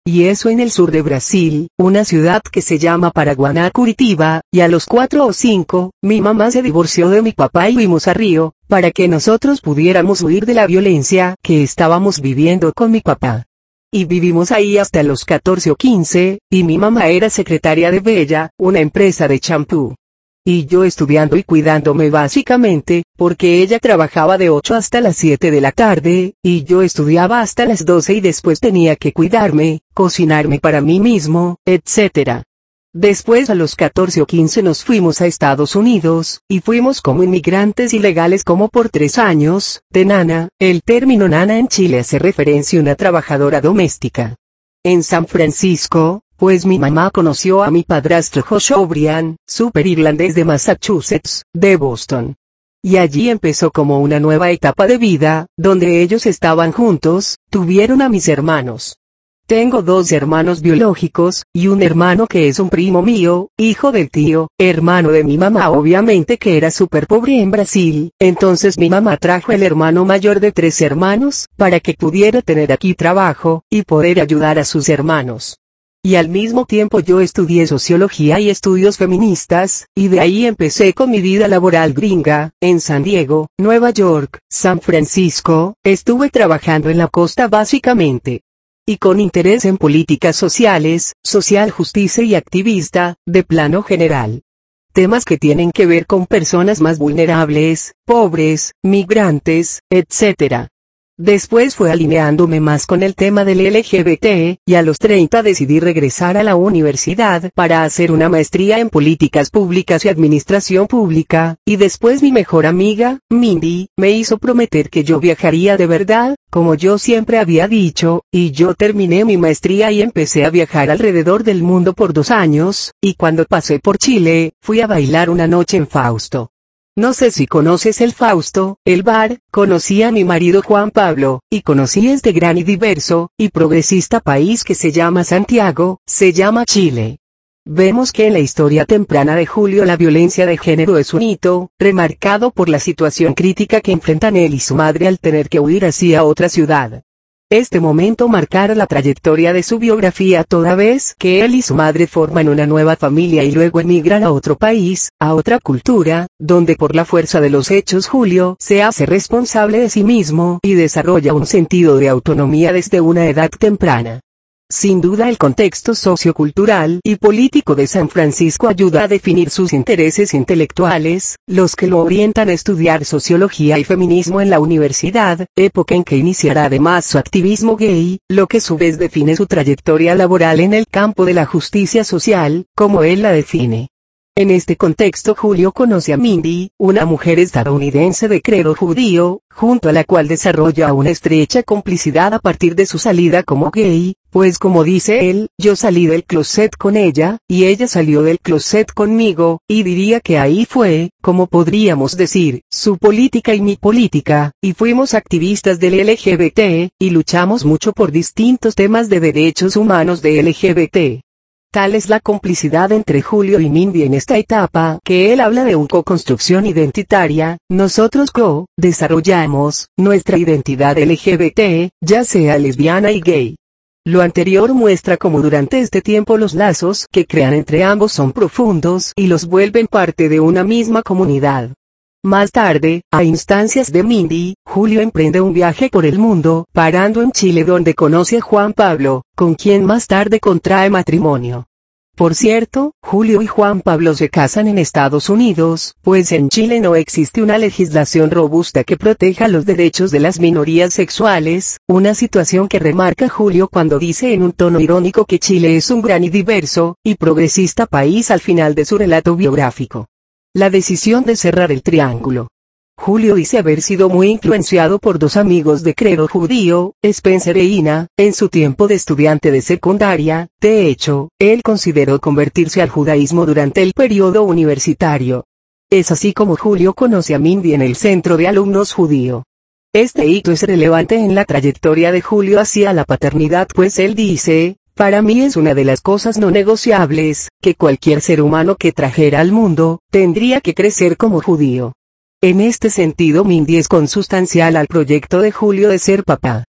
Y eso en el sur de Brasil, una ciudad que se llama Paraguaná, Curitiba, y a los cuatro o cinco, mi mamá se divorció de mi papá y fuimos a Río, para que nosotros pudiéramos huir de la violencia que estábamos viviendo con mi papá. Y vivimos ahí hasta los catorce o quince, y mi mamá era secretaria de Bella, una empresa de champú. Y yo estudiando y cuidándome básicamente, porque ella trabajaba de ocho hasta las siete de la tarde, y yo estudiaba hasta las doce y después tenía que cuidarme, cocinarme para mí mismo, etcétera. Después a los catorce o quince nos fuimos a Estados Unidos, y fuimos como inmigrantes ilegales como por tres años, de nana. El término nana en Chile hace referencia a una trabajadora doméstica. En San Francisco, pues mi mamá conoció a mi padrastro Josh O'Brien, super irlandés de Massachusetts, de Boston. Y allí empezó como una nueva etapa de vida, donde ellos estaban juntos, tuvieron a mis hermanos. Tengo dos hermanos biológicos, y un hermano que es un primo mío, hijo del tío, hermano de mi mamá obviamente que era súper pobre en Brasil, entonces mi mamá trajo el hermano mayor de tres hermanos, para que pudiera tener aquí trabajo, y poder ayudar a sus hermanos. Y al mismo tiempo yo estudié sociología y estudios feministas, y de ahí empecé con mi vida laboral gringa, en San Diego, Nueva York, San Francisco, estuve trabajando en la costa básicamente. Y con interés en políticas sociales, social justicia y activista, de plano general. Temas que tienen que ver con personas más vulnerables, pobres, migrantes, etcétera. Después fue alineándome más con el tema del L G B T, y a los treinta decidí regresar a la universidad para hacer una maestría en políticas públicas y administración pública, y después mi mejor amiga, Mindy, me hizo prometer que yo viajaría de verdad, como yo siempre había dicho, y yo terminé mi maestría y empecé a viajar alrededor del mundo por dos años, y cuando pasé por Chile, fui a bailar una noche en Fausto. No sé si conoces el Fausto, el bar. Conocí a mi marido Juan Pablo, y conocí este gran y diverso, y progresista país que se llama Santiago, se llama Chile. Vemos que en la historia temprana de Julio la violencia de género es un hito, remarcado por la situación crítica que enfrentan él y su madre al tener que huir hacia otra ciudad. Este momento marcará la trayectoria de su biografía toda vez que él y su madre forman una nueva familia y luego emigran a otro país, a otra cultura, donde por la fuerza de los hechos Julio se hace responsable de sí mismo y desarrolla un sentido de autonomía desde una edad temprana. Sin duda el contexto sociocultural y político de San Francisco ayuda a definir sus intereses intelectuales, los que lo orientan a estudiar sociología y feminismo en la universidad, época en que iniciará además su activismo gay, lo que a su vez define su trayectoria laboral en el campo de la justicia social, como él la define. En este contexto Julio conoce a Mindy, una mujer estadounidense de credo judío, junto a la cual desarrolla una estrecha complicidad a partir de su salida como gay, pues como dice él, yo salí del closet con ella, y ella salió del closet conmigo, y diría que ahí fue, como podríamos decir, su política y mi política, y fuimos activistas del L G B T, y luchamos mucho por distintos temas de derechos humanos de L G B T. Tal es la complicidad entre Julio y Mindy en esta etapa que él habla de una co-construcción identitaria. Nosotros co-desarrollamos nuestra identidad L G B T, ya sea lesbiana y gay. Lo anterior muestra cómo durante este tiempo los lazos que crean entre ambos son profundos y los vuelven parte de una misma comunidad. Más tarde, a instancias de Mindy, Julio emprende un viaje por el mundo, parando en Chile donde conoce a Juan Pablo, con quien más tarde contrae matrimonio. Por cierto, Julio y Juan Pablo se casan en Estados Unidos, pues en Chile no existe una legislación robusta que proteja los derechos de las minorías sexuales, una situación que remarca Julio cuando dice en un tono irónico que Chile es un gran y diverso, y progresista país al final de su relato biográfico. La decisión de cerrar el triángulo. Julio dice haber sido muy influenciado por dos amigos de credo judío, Spencer e Ina, en su tiempo de estudiante de secundaria. De hecho, él consideró convertirse al judaísmo durante el periodo universitario. Es así como Julio conoce a Mindy en el centro de alumnos judío. Este hito es relevante en la trayectoria de Julio hacia la paternidad, pues él dice: para mí es una de las cosas no negociables, que cualquier ser humano que trajera al mundo, tendría que crecer como judío. En este sentido Mindy es consustancial al proyecto de Julio de ser papá.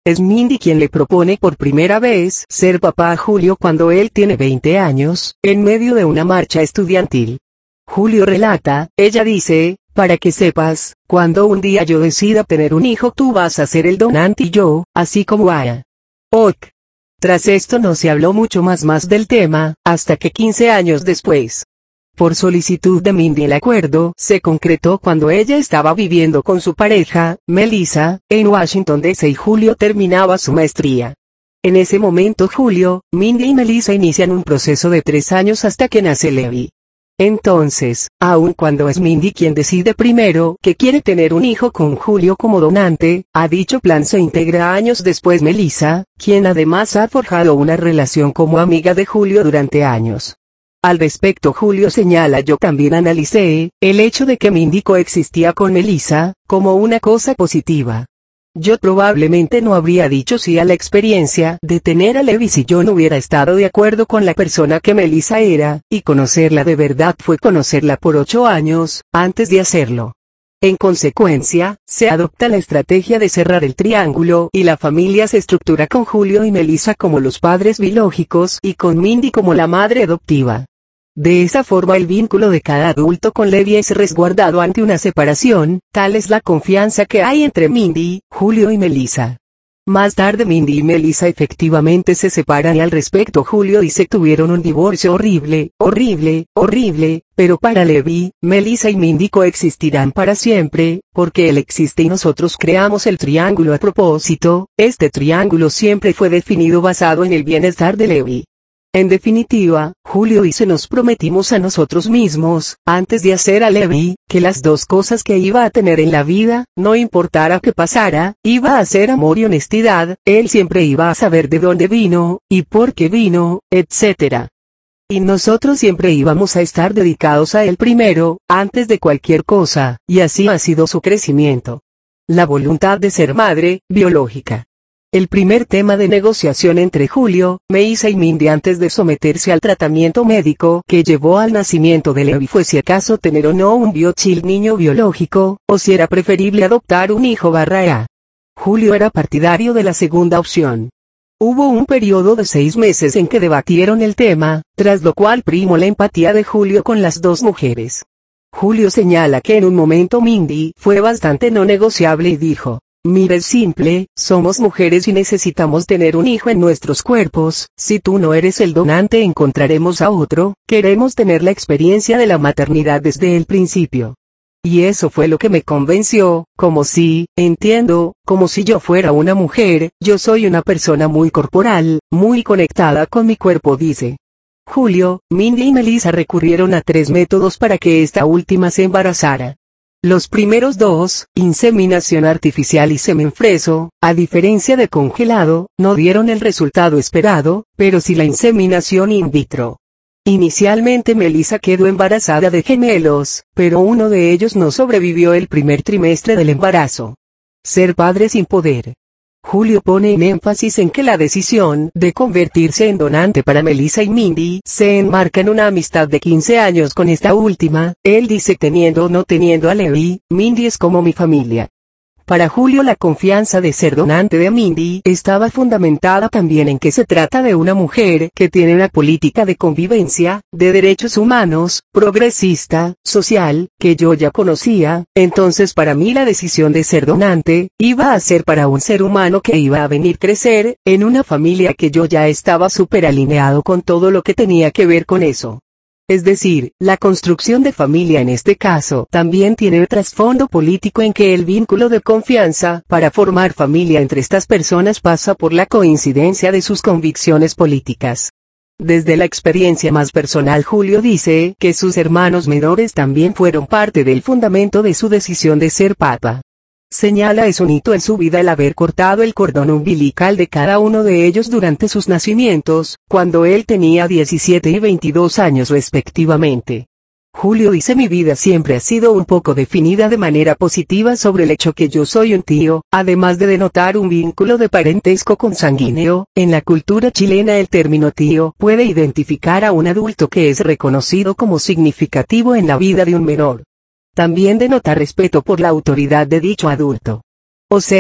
Es Mindy quien le propone por primera vez ser papá a Julio cuando él tiene veinte años, en medio de una marcha estudiantil. Julio relata, ella dice, para que sepas, cuando un día yo decida tener un hijo tú vas a ser el donante y yo, así como Aya. Ok. Tras esto no se habló mucho más más del tema, hasta que quince años después, por solicitud de Mindy el acuerdo se concretó cuando ella estaba viviendo con su pareja, Melissa, en Washington D C y Julio terminaba su maestría. En ese momento Julio, Mindy y Melissa inician un proceso de tres años hasta que nace Levi. Entonces, aun cuando es Mindy quien decide primero que quiere tener un hijo con Julio como donante, a dicho plan se integra años después Melissa, quien además ha forjado una relación como amiga de Julio durante años. Al respecto Julio señala yo también analicé, el hecho de que Mindy coexistía con Melissa, como una cosa positiva. Yo probablemente no habría dicho sí a la experiencia de tener a Levi si yo no hubiera estado de acuerdo con la persona que Melissa era, y conocerla de verdad fue conocerla por ocho años, antes de hacerlo. En consecuencia, se adopta la estrategia de cerrar el triángulo y la familia se estructura con Julio y Melissa como los padres biológicos y con Mindy como la madre adoptiva. De esa forma el vínculo de cada adulto con Levi es resguardado ante una separación, tal es la confianza que hay entre Mindy, Julio y Melissa. Más tarde Mindy y Melissa efectivamente se separan y al respecto Julio dice tuvieron un divorcio horrible, horrible, horrible, pero para Levi, Melissa y Mindy coexistirán para siempre, porque él existe y nosotros creamos el triángulo a propósito, este triángulo siempre fue definido basado en el bienestar de Levi. En definitiva, Julio y se nos prometimos a nosotros mismos, antes de hacer a Levi, que las dos cosas que iba a tener en la vida, no importara qué pasara, iba a ser amor y honestidad, él siempre iba a saber de dónde vino, y por qué vino, etcétera. Y nosotros siempre íbamos a estar dedicados a él primero, antes de cualquier cosa, y así ha sido su crecimiento. La voluntad de ser madre, biológica. El primer tema de negociación entre Julio, Melissa y Mindy antes de someterse al tratamiento médico que llevó al nacimiento de Levi fue si acaso tener o no un biochild niño biológico, o si era preferible adoptar un hijo barra A. Julio era partidario de la segunda opción. Hubo un periodo de seis meses en que debatieron el tema, tras lo cual primó la empatía de Julio con las dos mujeres. Julio señala que en un momento Mindy fue bastante no negociable y dijo: mira, es simple, somos mujeres y necesitamos tener un hijo en nuestros cuerpos, si tú no eres el donante encontraremos a otro, queremos tener la experiencia de la maternidad desde el principio. Y eso fue lo que me convenció, como si, entiendo, como si yo fuera una mujer, yo soy una persona muy corporal, muy conectada con mi cuerpo dice. Julio, Mindy y Melissa recurrieron a tres métodos para que esta última se embarazara. Los primeros dos, inseminación artificial y semen freso, a diferencia de congelado, no dieron el resultado esperado, pero sí la inseminación in vitro. Inicialmente Melissa quedó embarazada de gemelos, pero uno de ellos no sobrevivió el primer trimestre del embarazo. Ser padre sin poder. Julio pone en énfasis en que la decisión de convertirse en donante para Melissa y Mindy se enmarca en una amistad de quince años con esta última. Él dice teniendo o no teniendo a Levi, Mindy es como mi familia. Para Julio la confianza de ser donante de Mindy estaba fundamentada también en que se trata de una mujer que tiene una política de convivencia, de derechos humanos, progresista, social, que yo ya conocía, entonces para mí la decisión de ser donante, iba a ser para un ser humano que iba a venir crecer, en una familia que yo ya estaba súper alineado con todo lo que tenía que ver con eso. Es decir, la construcción de familia en este caso también tiene un trasfondo político en que el vínculo de confianza para formar familia entre estas personas pasa por la coincidencia de sus convicciones políticas. Desde la experiencia más personal Julio dice que sus hermanos menores también fueron parte del fundamento de su decisión de ser papa. Señala es un hito en su vida el haber cortado el cordón umbilical de cada uno de ellos durante sus nacimientos, cuando él tenía diecisiete y veintidós años respectivamente. Julio dice mi vida siempre ha sido un poco definida de manera positiva sobre el hecho que yo soy un tío, además de denotar un vínculo de parentesco consanguíneo. En la cultura chilena el término tío puede identificar a un adulto que es reconocido como significativo en la vida de un menor. También denota respeto por la autoridad de dicho adulto. O sea,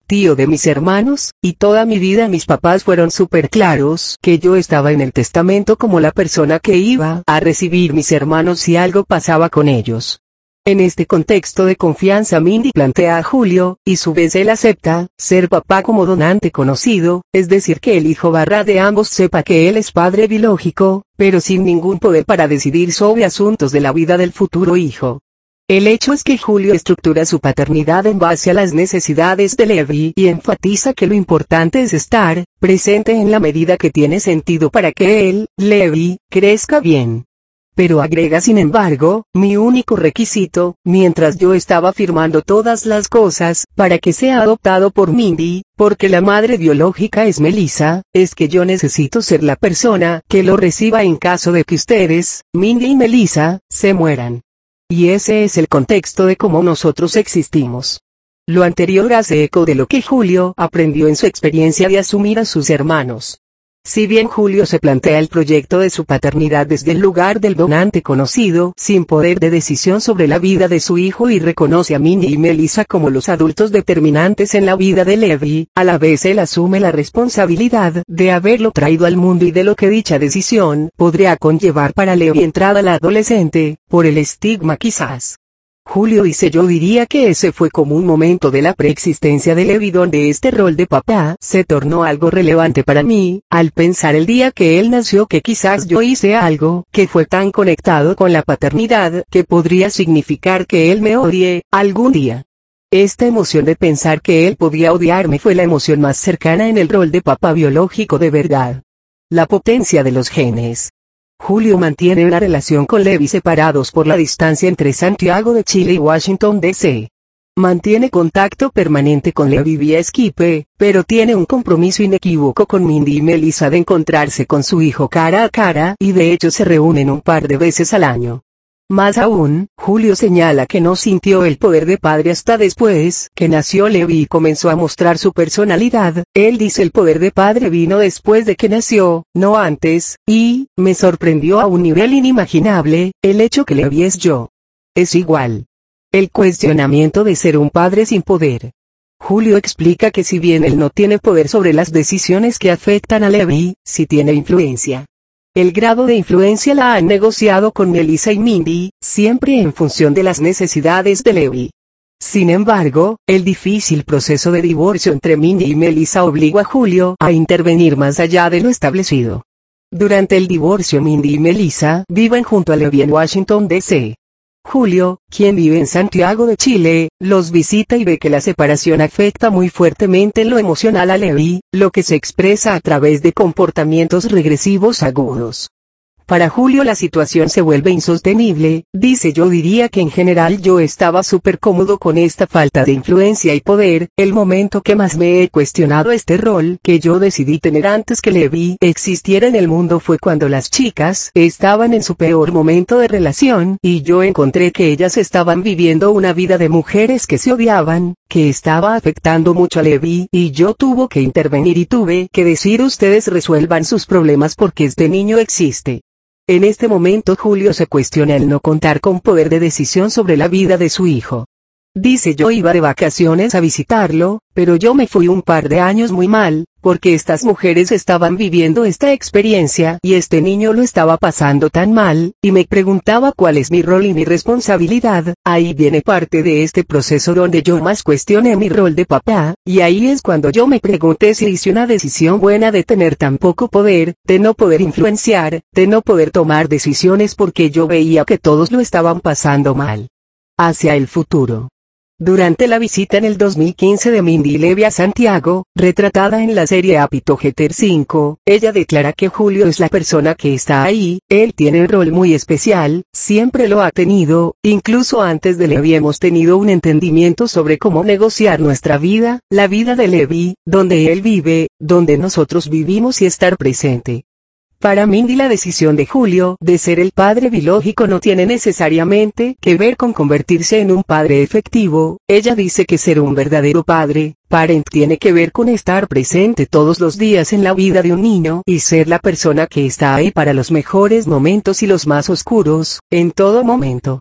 tío de mis hermanos, y toda mi vida mis papás fueron súper claros que yo estaba en el testamento como la persona que iba a recibir mis hermanos si algo pasaba con ellos. En este contexto de confianza Mindy plantea a Julio, y su vez él acepta, ser papá como donante conocido, es decir que el hijo barra de ambos sepa que él es padre biológico, pero sin ningún poder para decidir sobre asuntos de la vida del futuro hijo. El hecho es que Julio estructura su paternidad en base a las necesidades de Levi y enfatiza que lo importante es estar presente en la medida que tiene sentido para que él, Levi, crezca bien. Pero agrega sin embargo, mi único requisito, mientras yo estaba firmando todas las cosas, para que sea adoptado por Mindy, porque la madre biológica es Melissa, es que yo necesito ser la persona que lo reciba en caso de que ustedes, Mindy y Melissa, se mueran. Y ese es el contexto de cómo nosotros existimos. Lo anterior hace eco de lo que Julio aprendió en su experiencia de asumir a sus hermanos. Si bien Julio se plantea el proyecto de su paternidad desde el lugar del donante conocido, sin poder de decisión sobre la vida de su hijo y reconoce a Mindy y Melissa como los adultos determinantes en la vida de Levi, a la vez él asume la responsabilidad de haberlo traído al mundo y de lo que dicha decisión podría conllevar para Levi entrada la adolescente, por el estigma quizás. Julio dice yo diría que ese fue como un momento de la preexistencia de Levi donde este rol de papá se tornó algo relevante para mí, al pensar el día que él nació que quizás yo hice algo que fue tan conectado con la paternidad que podría significar que él me odie, algún día. Esta emoción de pensar que él podía odiarme fue la emoción más cercana en el rol de papá biológico de verdad. La potencia de los genes. Julio mantiene una relación con Levi separados por la distancia entre Santiago de Chile y Washington D C Mantiene contacto permanente con Levi vía Skype, pero tiene un compromiso inequívoco con Mindy y Melissa de encontrarse con su hijo cara a cara y de hecho se reúnen un par de veces al año. Más aún, Julio señala que no sintió el poder de padre hasta después que nació Levi y comenzó a mostrar su personalidad. Él dice el poder de padre vino después de que nació, no antes, y, me sorprendió a un nivel inimaginable, el hecho que Levi es yo. Es igual. El cuestionamiento de ser un padre sin poder. Julio explica que si bien él no tiene poder sobre las decisiones que afectan a Levi, sí tiene influencia. El grado de influencia la han negociado con Melissa y Mindy, siempre en función de las necesidades de Levi. Sin embargo, el difícil proceso de divorcio entre Mindy y Melissa obligó a Julio a intervenir más allá de lo establecido. Durante el divorcio Mindy y Melissa viven junto a Levi en Washington D C Julio, quien vive en Santiago de Chile, los visita y ve que la separación afecta muy fuertemente en lo emocional a Levi, lo que se expresa a través de comportamientos regresivos agudos. Para Julio la situación se vuelve insostenible, dice yo diría que en general yo estaba súper cómodo con esta falta de influencia y poder, el momento que más me he cuestionado este rol que yo decidí tener antes que Levi existiera en el mundo fue cuando las chicas estaban en su peor momento de relación y yo encontré que ellas estaban viviendo una vida de mujeres que se odiaban, que estaba afectando mucho a Levi y yo tuve que intervenir y tuve que decir ustedes resuelvan sus problemas porque este niño existe. En este momento Julio se cuestiona el no contar con poder de decisión sobre la vida de su hijo. Dice yo iba de vacaciones a visitarlo, pero yo me fui un par de años muy mal, porque estas mujeres estaban viviendo esta experiencia y este niño lo estaba pasando tan mal, y me preguntaba cuál es mi rol y mi responsabilidad. Ahí viene parte de este proceso donde yo más cuestioné mi rol de papá, y ahí es cuando yo me pregunté si hice una decisión buena de tener tan poco poder, de no poder influenciar, de no poder tomar decisiones porque yo veía que todos lo estaban pasando mal. Hacia el futuro. Durante la visita en el dos mil quince de Mindy y Levi a Santiago, retratada en la serie Apitogetter cinco, ella declara que Julio es la persona que está ahí, él tiene un rol muy especial, siempre lo ha tenido, incluso antes de Levi hemos tenido un entendimiento sobre cómo negociar nuestra vida, la vida de Levi, donde él vive, donde nosotros vivimos y estar presente. Para Mindy la decisión de Julio de ser el padre biológico no tiene necesariamente que ver con convertirse en un padre efectivo, ella dice que ser un verdadero padre, parent tiene que ver con estar presente todos los días en la vida de un niño y ser la persona que está ahí para los mejores momentos y los más oscuros, en todo momento.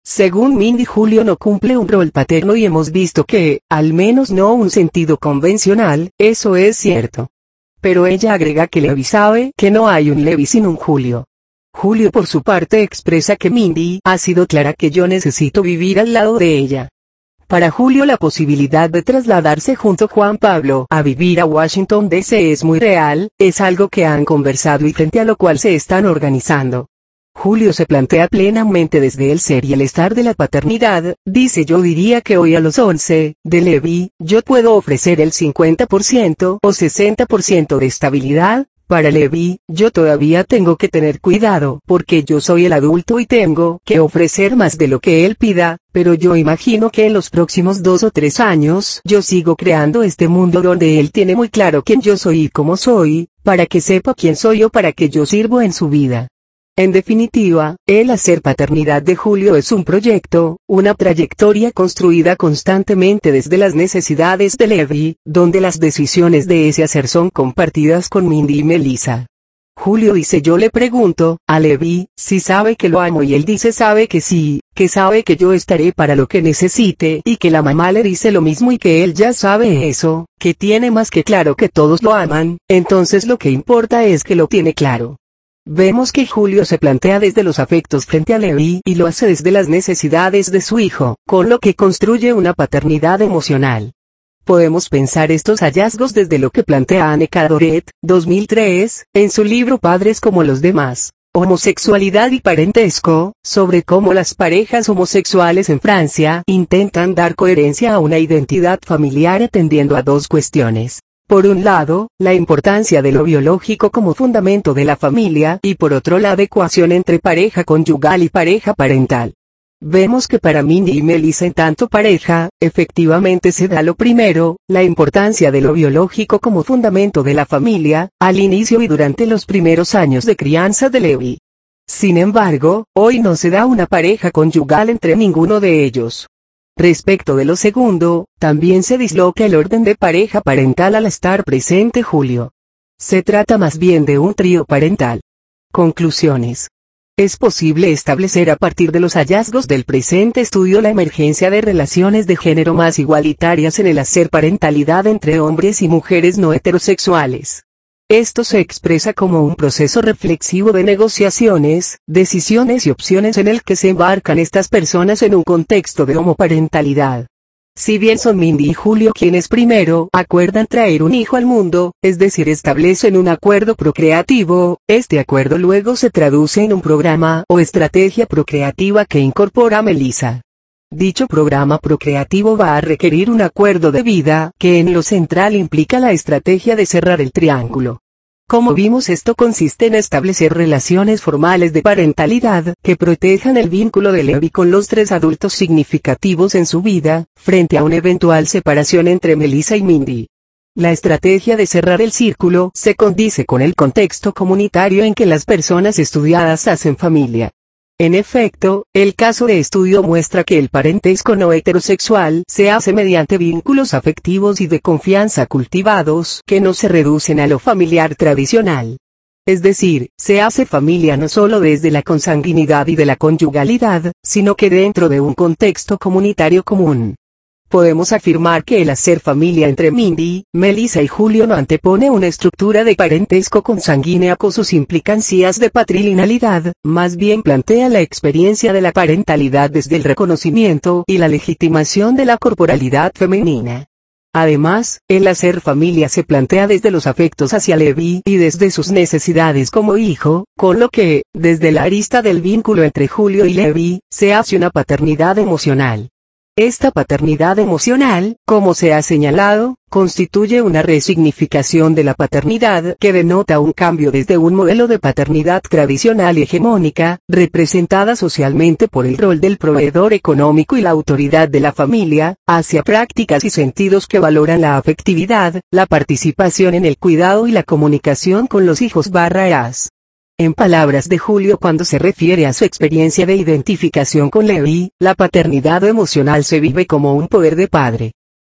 Según Mindy, Julio no cumple un rol paterno y hemos visto que, al menos no un sentido convencional, eso es cierto. Pero ella agrega que Levi sabe que no hay un Levi sin un Julio. Julio por su parte expresa que Mindy ha sido clara que yo necesito vivir al lado de ella. Para Julio la posibilidad de trasladarse junto a Juan Pablo a vivir a Washington D C es muy real, es algo que han conversado y frente a lo cual se están organizando. Julio se plantea plenamente desde el ser y el estar de la paternidad, dice: yo diría que hoy a los once, de Levi, yo puedo ofrecer el cincuenta por ciento o sesenta por ciento de estabilidad. Para Levi, yo todavía tengo que tener cuidado porque yo soy el adulto y tengo que ofrecer más de lo que él pida, pero yo imagino que en los próximos dos o tres años yo sigo creando este mundo donde él tiene muy claro quién yo soy y cómo soy, para que sepa quién soy yo, para que yo sirvo en su vida. En definitiva, el hacer paternidad de Julio es un proyecto, una trayectoria construida constantemente desde las necesidades de Levi, donde las decisiones de ese hacer son compartidas con Mindy y Melissa. Julio dice: yo le pregunto a Levi si sabe que lo amo y él dice sabe que sí, que sabe que yo estaré para lo que necesite y que la mamá le dice lo mismo y que él ya sabe eso, que tiene más que claro que todos lo aman, entonces lo que importa es que lo tiene claro. Vemos que Julio se plantea desde los afectos frente a Levi y lo hace desde las necesidades de su hijo, con lo que construye una paternidad emocional. Podemos pensar estos hallazgos desde lo que plantea Anne Cadoret, dos mil tres, en su libro Padres como los demás, homosexualidad y parentesco, sobre cómo las parejas homosexuales en Francia intentan dar coherencia a una identidad familiar atendiendo a dos cuestiones. Por un lado, la importancia de lo biológico como fundamento de la familia y por otro la adecuación entre pareja conyugal y pareja parental. Vemos que para Mindy y Melissa en tanto pareja, efectivamente se da lo primero, la importancia de lo biológico como fundamento de la familia, al inicio y durante los primeros años de crianza de Levi. Sin embargo, hoy no se da una pareja conyugal entre ninguno de ellos. Respecto de lo segundo, también se disloca el orden de pareja parental al estar presente Julio. Se trata más bien de un trío parental. Conclusiones. Es posible establecer a partir de los hallazgos del presente estudio la emergencia de relaciones de género más igualitarias en el hacer parentalidad entre hombres y mujeres no heterosexuales. Esto se expresa como un proceso reflexivo de negociaciones, decisiones y opciones en el que se embarcan estas personas en un contexto de homoparentalidad. Si bien son Mindy y Julio quienes primero acuerdan traer un hijo al mundo, es decir, establecen un acuerdo procreativo, este acuerdo luego se traduce en un programa o estrategia procreativa que incorpora a Melissa. Dicho programa procreativo va a requerir un acuerdo de vida, que en lo central implica la estrategia de cerrar el triángulo. Como vimos, esto consiste en establecer relaciones formales de parentalidad, que protejan el vínculo de Levi con los tres adultos significativos en su vida, frente a una eventual separación entre Melissa y Mindy. La estrategia de cerrar el círculo se condice con el contexto comunitario en que las personas estudiadas hacen familia. En efecto, el caso de estudio muestra que el parentesco no heterosexual se hace mediante vínculos afectivos y de confianza cultivados que no se reducen a lo familiar tradicional. Es decir, se hace familia no solo desde la consanguinidad y de la conyugalidad, sino que dentro de un contexto comunitario común. Podemos afirmar que el hacer familia entre Mindy, Melissa y Julio no antepone una estructura de parentesco consanguínea con sus implicancias de patrilinealidad, más bien plantea la experiencia de la parentalidad desde el reconocimiento y la legitimación de la corporalidad femenina. Además, el hacer familia se plantea desde los afectos hacia Levi y desde sus necesidades como hijo, con lo que, desde la arista del vínculo entre Julio y Levi, se hace una paternidad emocional. Esta paternidad emocional, como se ha señalado, constituye una resignificación de la paternidad que denota un cambio desde un modelo de paternidad tradicional y hegemónica, representada socialmente por el rol del proveedor económico y la autoridad de la familia, hacia prácticas y sentidos que valoran la afectividad, la participación en el cuidado y la comunicación con los hijos barra eras. En palabras de Julio cuando se refiere a su experiencia de identificación con Levi, la paternidad emocional se vive como un poder de padre.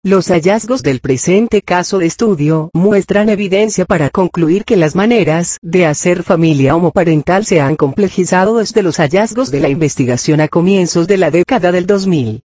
Los hallazgos del presente caso de estudio muestran evidencia para concluir que las maneras de hacer familia homoparental se han complejizado desde los hallazgos de la investigación a comienzos de la década del dos mil.